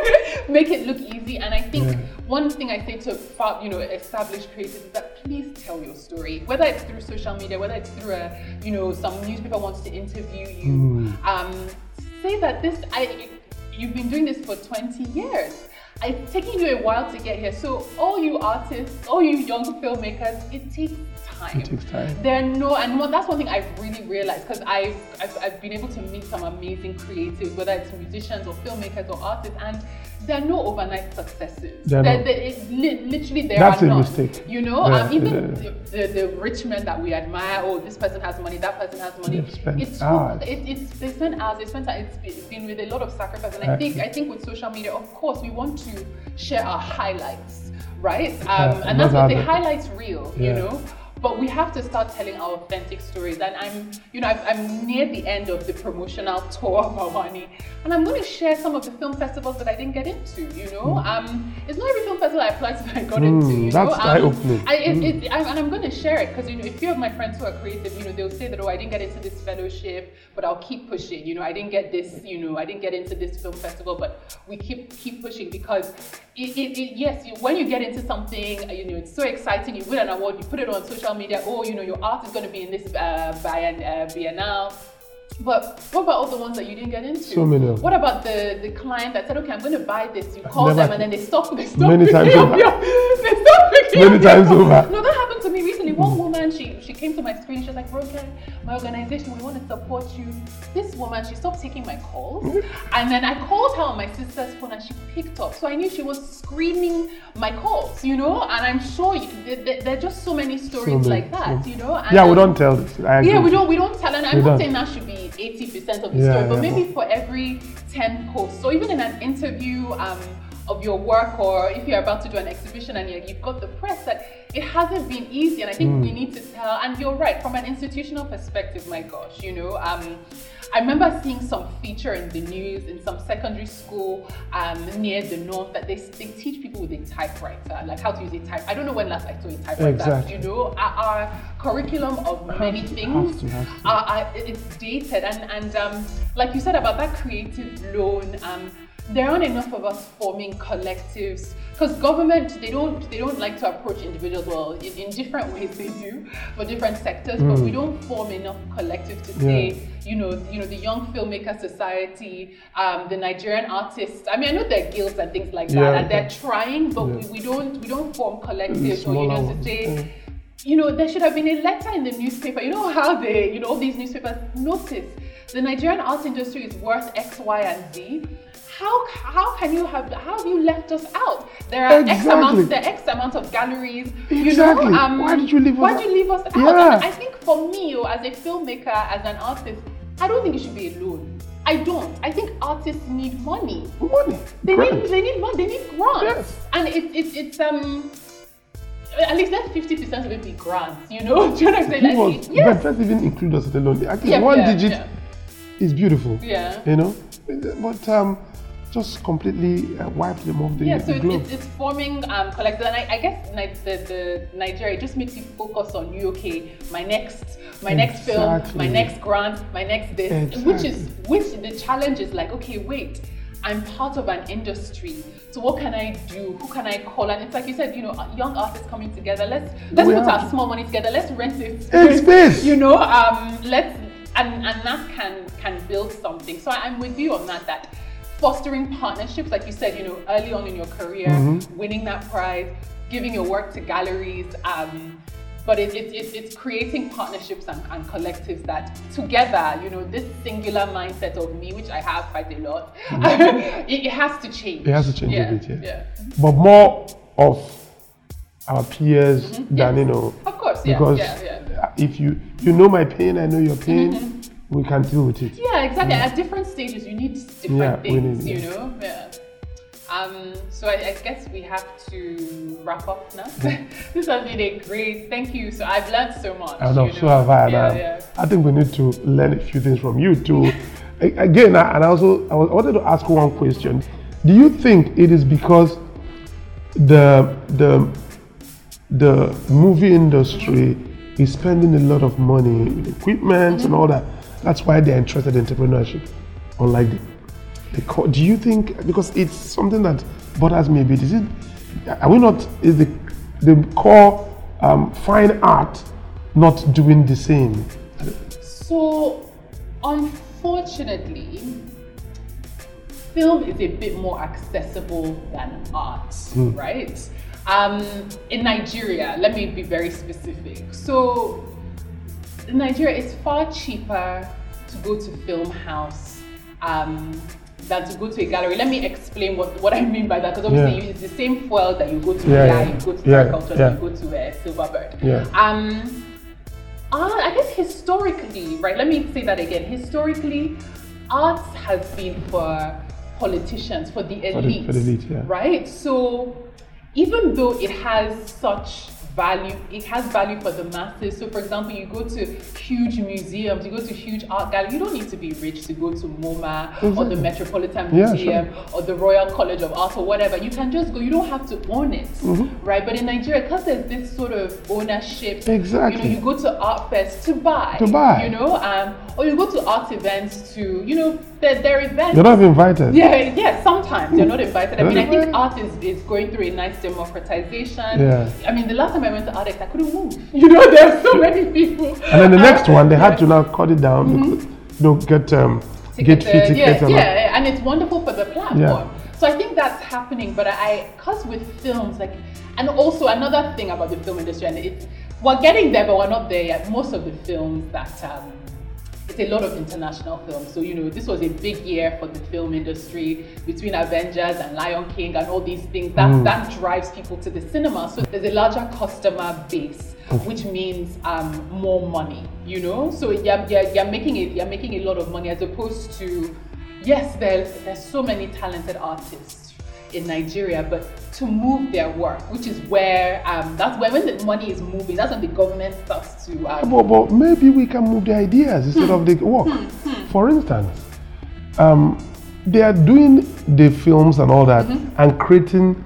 make it look easy. And I think Yeah. one thing I say to, you know, established creatives is that please tell your story. Whether it's through social media, whether it's through a, you know, some newspaper wants to interview you. Mm. Um, say that this, I, you've been doing this for twenty years. It's taken you a while to get here. So all you artists, all you young filmmakers, it takes time. It takes time. There are no, and one, that's one thing I've really realized, because I've, I've I've been able to meet some amazing creatives, whether it's musicians or filmmakers or artists, and there are no overnight successes. There are There- not. there- it li- literally, there That's are a none. mistake. You know, Yeah, um, even yeah. the, the, the rich men that we admire, oh, this person has money, that person has money. They've spent It's hours. it, it's they spend hours. They spend time. It's been- it's been with a lot of sacrifice, and I think I think with social media, of course, we want to share our highlights, right? Um, Yeah, and that's those are what the the- highlights reel, you Yeah. know. But we have to start telling our authentic stories. And I'm, you know, I'm, I'm near the end of the promotional tour of Awani, and I'm going to share some of the film festivals that I didn't get into. You know, Mm. um, it's not every film festival I applied to that I got Mm, into. You that's know, um, eye-opening. I, it, Mm. it, I, and I'm going to share it because, you know, a few of my friends who are creative, you know, they'll say that, oh, I didn't get into this fellowship, but I'll keep pushing. You know, I didn't get this, you know, I didn't get into this film festival, but we keep keep pushing because, it, it, it, yes, you, when you get into something, you know, it's so exciting. You win an award, you put it on social media. Oh, you know, your art is going to be in this uh, bien- uh, biennale. But what about all the ones that you didn't get into? So many of them. What about the, the client that said, okay, I'm going to buy this. You call Never- them and then they stop. They stop Many picking times up over. your- they stop picking Many up your times call. over. No, that happened to me recently. One woman, she she came to my screen. She was like, Roke, my organization, we want to support you. This woman, she stopped taking my calls. And then I called her on my sister's phone and she picked up. So I knew she was screening my calls, you know? And I'm sure you, there, there, there are just so many stories So many, like that, so- you know? And Yeah, we um, don't tell this. I agree. yeah, we don't we don't tell, and I'm We not don't. saying that should be eighty percent of the Yeah, story, but yeah, maybe for every ten posts, or even in an interview um, of your work, or if you're about to do an exhibition and you- you've got the press, that it hasn't been easy, and I think Mm. we need to tell. And you're right, from an institutional perspective, my gosh, you know. Um, I remember seeing some feature in the news in some secondary school um, near the north that they, they teach people with a typewriter, like how to use a type. I don't know when last I saw a typewriter. Exactly. You know, our, our curriculum of many to, things has to, has to. are, are it's dated, and and um, like you said about that creative loan. Um, there aren't enough of us forming collectives because government they don't they don't like to approach individuals well in, in different ways they do for different sectors, but Mm. we don't form enough collectives to Yeah. say you know you know the Young Filmmaker Society, um, the Nigerian artists. I mean I know there are guilds and things like that, Yeah. and they're trying, but Yeah. we, we don't we don't form collectives or you Smaller know to ones, say. yeah. You know, there should have been a letter in the newspaper. You know how they, you know, all these newspapers notice the Nigerian art industry is worth X, Y, and Z. How how can you have how have you left us out? There are X Exactly. amount there are X amount of galleries. You Exactly. know, um, Why did you leave us Why out? did you leave us out? Yeah. And I think for me, oh, as a filmmaker, as an artist, I don't think it should be a loan. I don't. I think artists need money. Money. They Grant. need they need money. They need grants. Yes. And it, it it's um. At least let fifty percent of it be grants, you know? Do you know what I'm saying? Give Like, us, yes. but let's even include us at the loan. I think Yeah, one yeah, digit yeah. is beautiful. Yeah. You know, but um, just completely uh, wipe them off the, Yeah, so the it's, globe. it's, it's forming um, collectives, and I, I guess Ni- the, the Nigeria just makes you focus on you. Okay, my next, my next film, Exactly. my next grant, my next this, Exactly. which is which the challenge is like, okay, wait, I'm part of an industry. So what can I do? Who can I call? And it's like you said, you know, young artists coming together. Let's let's We put have our small money together. Let's rent this It's space. You know, um, let's and and that can can build something. So I, I'm with you on that. That fostering partnerships, like you said, you know, early on in your career, Mhm. winning that prize, giving your work to galleries. Um, but it, it, it, it's creating partnerships and, and collectives that together, you know, this singular mindset of me, which I have quite a lot, it, it has to change. It has to change yeah, a bit, yeah. yeah. But more of our peers Mhm, than yes. you know, Of course, yeah, because yeah, yeah. if you you know my pain, I know your pain, Mm-hmm. we can deal with it. Yeah, exactly. At different stages, you need different Yeah, we things, need- you yeah. know? Yeah. Um, so I, I guess we have to wrap up now. This has been a great, thank you. So I've learned so much. I know, you so have I. and Yeah, I'm, yeah. I think we need to learn a few things from you too. Again, and I also I wanted to ask one question. Do you think it is because the the the movie industry is spending a lot of money in equipment mm-hmm. and all that? That's why they're interested in entrepreneurship, unlike the, the core. Do you think, because it's something that bothers me a bit, is it, are we not, is the, the core um, fine art not doing the same? So, unfortunately, film is a bit more accessible than art, mm. right? Um, in Nigeria, let me be very specific. So, in Nigeria, it's far cheaper to go to film house um, than to go to a gallery. Let me explain what, what I mean by that, because obviously yeah. it's the same fuel that you go to yeah, yeah, yeah. you go to yeah, Culture, yeah. you go to uh, Silverbird. Yeah. Um, art, I guess historically, right, let me say that again. Historically, art has been for politicians, for the elite, for the, for the elite yeah. right? So even though it has such value, it has value for the masses. So for example, you go to huge museums, you go to huge art galleries, you don't need to be rich to go to MoMA mm-hmm. or the Metropolitan Museum yeah, sure. or the Royal College of Art or whatever. You can just go, you don't have to own it, mm-hmm. right? But in Nigeria, because there's this sort of ownership, exactly. you know, you go to art fest to buy, to buy. you know, um, or you go to art events to, you know, they're, they're events. You're not invited. Yeah, yeah, sometimes you're not invited. I mean, I think art is, is going through a nice democratization. Yeah. I mean, the last time I went to Ardex, I couldn't move. You know, there are so many people. And then the next one, they had to now cut it down mm-hmm. because you don't get um, get free tickets. Yeah, and yeah, and it's wonderful for the platform. Yeah. So I think that's happening, but I, cause with films, like, and also another thing about the film industry, and it's, we're getting there, but we're not there yet. Most of the films that, um, it's a lot of international films. So, you know, this was a big year for the film industry between Avengers and Lion King and all these things. That, mm. that drives people to the cinema. So there's a larger customer base, which means um, more money, you know? So you're, you're, you're, making it, you're making a lot of money as opposed to, yes, there's, there's so many talented artists in Nigeria, but to move their work, which is where, um, that's where when the money is moving, that's when the government starts to... Um, but, but maybe we can move the ideas instead hmm. of the work. Hmm. Hmm. For instance, um, they are doing the films and all that mm-hmm. and creating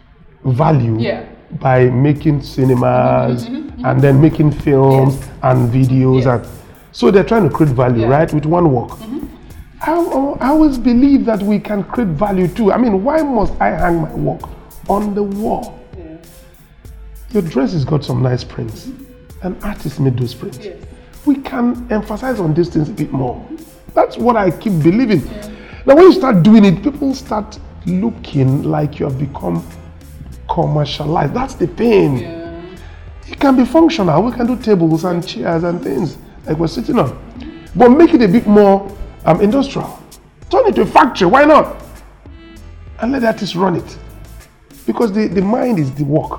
value yeah. by making cinemas mm-hmm, mm-hmm, and then making films yes. and videos. Yes. And so they're trying to create value, yeah. right, with one work. Mm-hmm. I, I always believe that we can create value too. I mean, why must I hang my work on the wall? Yeah. Your dress has got some nice prints. Mm-hmm. An artist made those prints. Yes. We can emphasize on these things a bit more. That's what I keep believing. Yeah. Now, when you start doing it, people start looking like you have become commercialized. That's the pain. Yeah. It can be functional. We can do tables and chairs and things like we're sitting on. But make it a bit more Um, industrial. Turn it to a factory, why not? And let the artists run it. Because the, the mind is the work.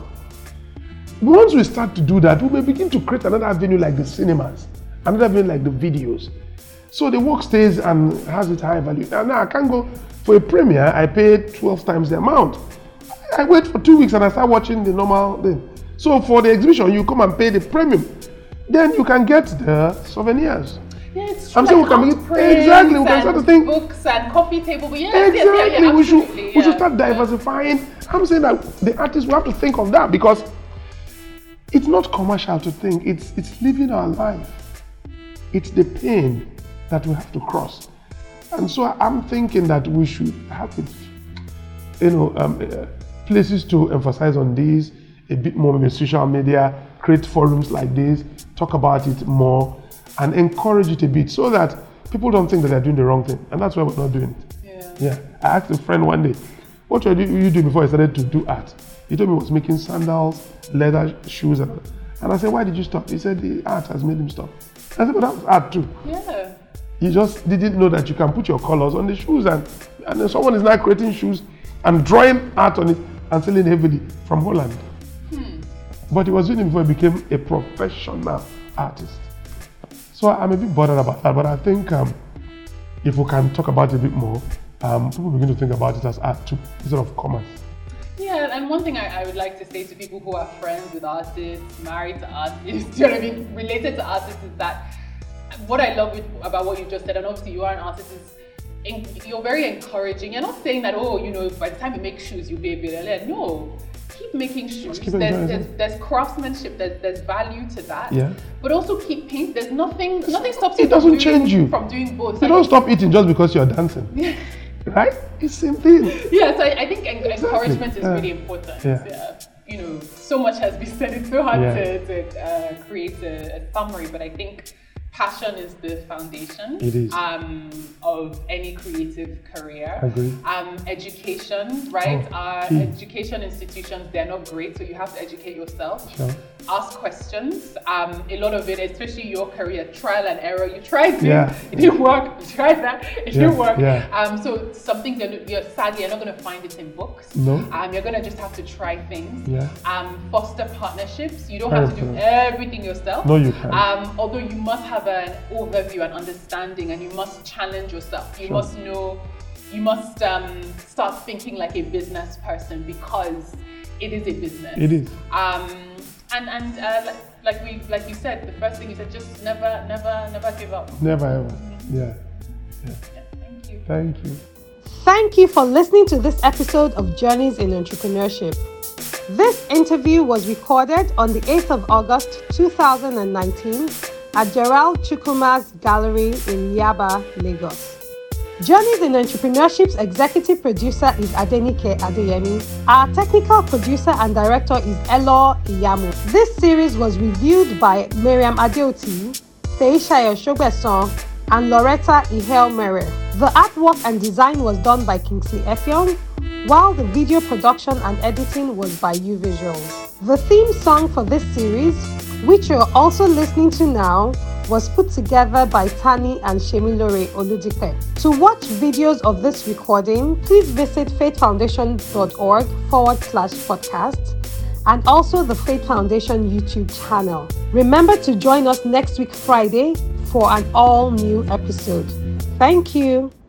Once we start to do that, we may begin to create another avenue like the cinemas, another avenue like the videos. So the work stays and has its high value. Now, now I can't go for a premiere, I pay twelve times the amount. I wait for two weeks and I start watching the normal thing. So for the exhibition, you come and pay the premium. Then you can get the souvenirs. Yeah, it's true. I'm saying like we can make, exactly we can start to think books and coffee table. But yeah, exactly yeah, yeah, yeah, we should yeah. we should start diversifying. I'm saying that the artists will have to think of that because it's not commercial to think. It's it's living our life. It's the pain that we have to cross, and so I'm thinking that we should have it, you know, um, uh, places to emphasize on these a bit more. Maybe social media, create forums like this, talk about it more. And encourage it a bit so that people don't think that they're doing the wrong thing. And that's why we're not doing it. Yeah. Yeah. I asked a friend one day, what were you doing before I started to do art? He told me he was making sandals, leather shoes. And, and I said, why did you stop? He said, the art has made him stop. I said, but that was art too. Yeah. You just didn't know that you can put your colors on the shoes. And, and then someone is now creating shoes and drawing art on it and selling heavily from Holland. Hmm. But he was doing it before he became a professional artist. So I'm a bit bothered about that, but I think um, if we can talk about it a bit more, um, people begin to think about it as art too, instead of commerce. Yeah, and one thing I, I would like to say to people who are friends with artists, married to artists, you know what I mean, related to artists, is that what I love with, about what you just said, and obviously you are an artist, is in, you're very encouraging. You're not saying that, oh, you know, by the time you make shoes, you'll be a billionaire. No. Keep making shoes. Keep there's, there's, there's craftsmanship. There's there's value to that. Yeah. But also keep paint. There's nothing. Nothing stops you. It doesn't from doing, change you from doing both. You like, don't stop eating just because you're dancing. Right? It's the same thing. Yeah. So I, I think en- Exactly. encouragement is Yeah. really important. Yeah. Yeah. You know, so much has been said. It's so hard Yeah. to, to uh, create a, a summary, but I think passion is the foundation It is. um, of any creative career. Agree. Um, education, right? Oh, Our key. education institutions, they're not great, so you have to educate yourself. Sure. Ask questions. Um, a lot of it, especially your career, trial and error. You tried this, Yeah. it didn't work. You tried that, it Yeah, didn't work. yeah. Um, so some things you're, you're sadly you're not going to find it in books. No. Um, you're going to just have to try things. Yeah. Um, foster partnerships. You don't Very have to do important. everything yourself. No, you can't. Um, although you must have an overview and understanding, and you must challenge yourself. You Sure. must know. You must um, start thinking like a business person, because it is a business. It is. Um, and and uh, like, like we like you said, the first thing you said, just never, never, never give up. Never ever. Yeah. Yeah, thank you. Thank you. Thank you for listening to this episode of Journeys in Entrepreneurship. This interview was recorded on the eighth of August two thousand nineteen at Gerald Chukwuma's gallery in Yaba, Lagos. Journeys in Entrepreneurship's executive producer is Adenike Adeyemi. Our technical producer and director is Elo Iyamu. This series was reviewed by Miriam Adeoti, Seishayo Shogbeson, and Loretta Ihel Mere. The artwork and design was done by Kingsley Effiong, while the video production and editing was by UVisuals. The theme song for this series, which you're also listening to now, was put together by Tani and Shemilore Oludipe. To watch videos of this recording, please visit faithfoundation.org forward slash podcast and also the Faith Foundation YouTube channel. Remember to join us next week Friday for an all-new episode. Thank you.